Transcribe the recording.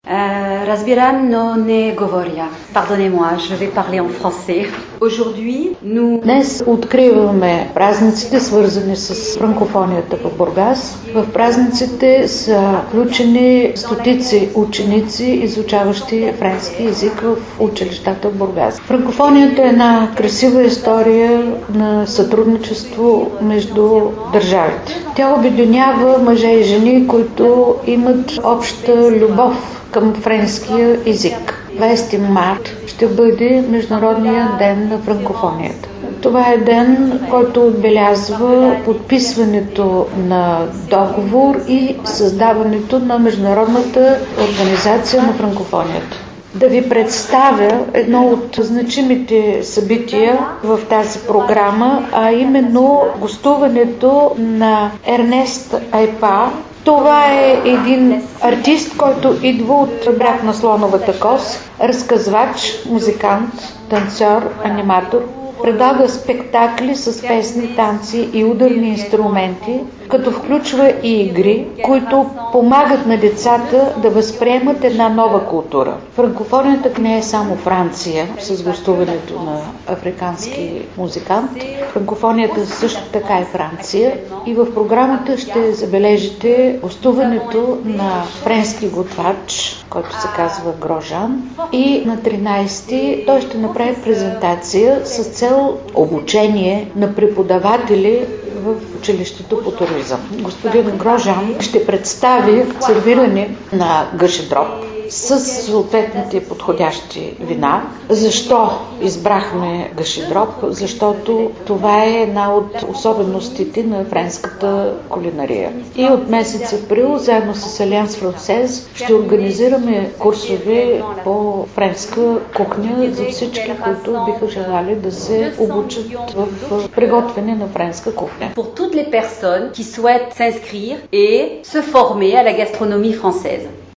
Разбирам, но не говоря. Pardonnez-moi, je vais parler en français. Aujourd'hui, nous... Днес откриваме празниците, свързани с франкофонията в Бургас. В празниците са включени стотици ученици, изучаващи френски език в училищата в Бургас. Франкофонията е една красива история на сътрудничество между държавите. Тя обединява мъже и жени, които имат обща любов към френския език. 20 март ще бъде Международния ден на франкофонията. Това е ден, който отбелязва подписването на договор и създаването на Международната организация на франкофонията. Да ви представя едно от значимите събития в тази програма, а именно гостуването на Ернест Айпа. Това е един артист, който идва от бряг на Слоновата кост, разказвач, музикант, танцор, аниматор. Предлага спектакли с песни, танци и ударни инструменти, като включва и игри, които помагат на децата да възприемат една нова култура. Франкофонията не е само Франция с гостуването на африкански музикант. Франкофонията също така е Франция и в програмата ще забележите гостуването на френски готвач, който се казва Грожан, и на 13-ти той ще направи презентация с цел обучение на преподаватели в училището по туризъм. Господин Грожан ще представи сервиране на гъшедроб с съответните подходящи вина. Защо избрахме гъшедроб? Защото това е една от особеностите на френската кулинария. И от месец април, заедно с Алианс Франсез, ще организираме курсове по френска кухня за всички, които биха желали да се обучат в приготвяне на френска кухня. Pour toutes les personnes qui souhaitent s'inscrire et se former à la gastronomie française.